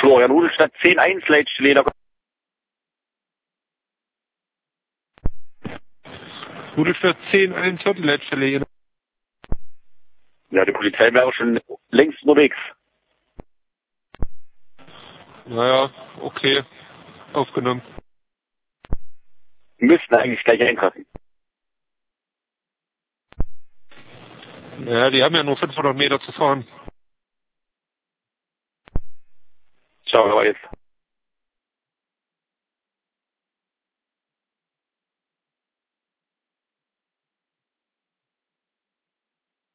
Florian Rudolstadt 10-1 Leitstelle. Rudolstadt 10-1 hat die Leitstelle. Ja, die Polizei wäre schon längst unterwegs. Naja, okay. Aufgenommen. Müssten eigentlich gleich eintreffen. Ja, die haben ja nur 500 Meter zu fahren. Schau mal jetzt.